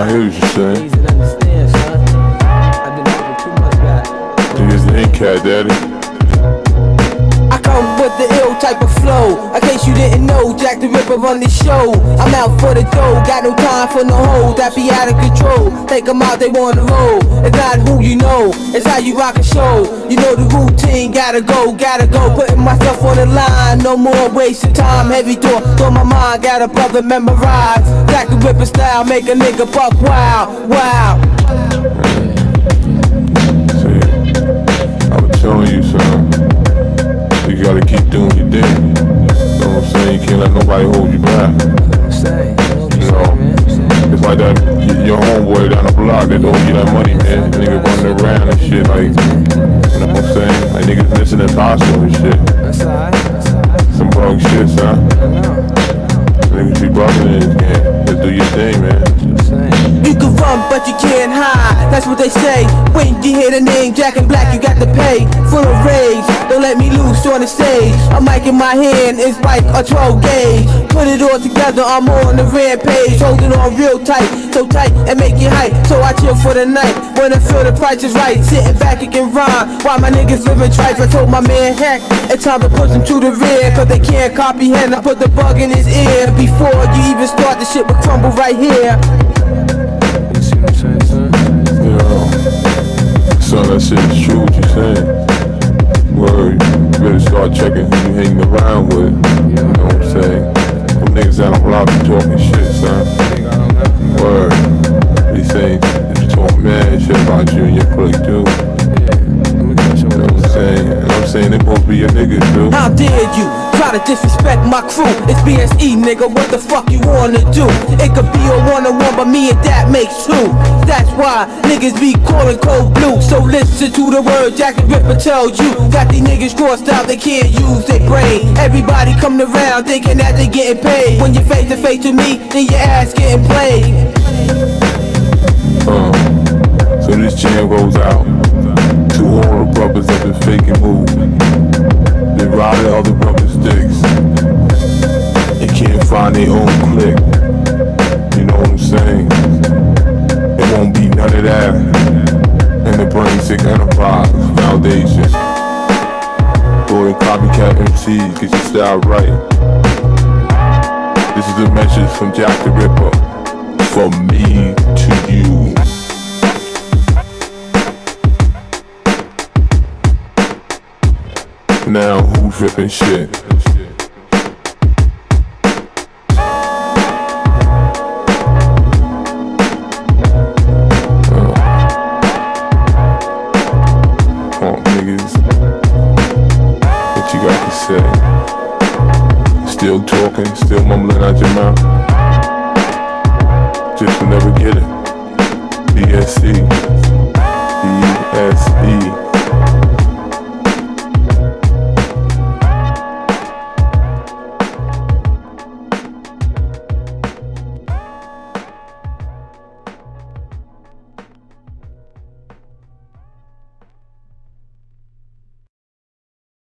hear what you're saying. Easy to understand, son. I've been talking too much back. Niggas ain't cat daddy. I come with the ill type of flow. In case you didn't know, Jack the Ripper run the show. I'm out for the dough, got no time for no hoes that be out of control. Take them out, they wanna roll. It's not who you know, it's how you rock a show. You know the routine, gotta go. Putting myself on the line, no more wasting time. Heavy thought my mind, got a brother memorized. Jack the Ripper style, make a nigga buck wild. See, I was telling you, son. You gotta keep doing your thing. You know what I'm saying? You can't let nobody hold you back. You know, it's like that, your homeboy down the block that don't get that money, man. Nigga running around and shit, like, you know what I'm saying? Like niggas missing his hospital and shit. Some bug shit, son. Niggas be bugging in this game. Just do your thing, man. You can run, but you can't hide. That's what they say. When you hear the name Jack and Black, you got to pay. Full of rage, don't let me loose on the stage. A mic in my hand, it's like a 12 gauge. Put it all together, I'm on the rampage. Holding on real tight, so tight and make it hype. So I chill for the night, when I feel the price is right. Sitting back, it can rhyme, while my niggas living tripe. I told my man, heck, it's time to push him to the rear. Cause they can't comprehend, I put the bug in his ear. Before you even start, the shit will crumble right here. Son, that shit is true what you saying. Word, you better start checking who you hanging around with. You know what I'm saying? Them niggas out on the block be talking shit, son. Word, they saying they talk mad shit about you and your clique too. You know what I'm saying? And I'm saying they supposed to be your niggas too. How dare you try to disrespect my crew? It's BSE, nigga, what the fuck you wanna do? It could be a one-on-one, but me and that makes two. That's why niggas be calling cold blue. So listen to the word Jack the Ripper tells you. Got these niggas crossed out, they can't use their brain. Everybody coming around thinking that they getting paid. When you're face to face with me, then your ass getting played. So this jam goes out to all the brothers that been faking moves. They riding other brothers' dicks and can't find their own clique. You know what I'm saying? It won't be none of that in the Brain Sick Enterprise Foundation. Boy, copycat MCs, get your style right. This is a message from Jack the Ripper, from me to you. Now who's ripping shit? Niggas, what you got to say? Still talking, still mumbling out your mouth. Just will never get it. BSC.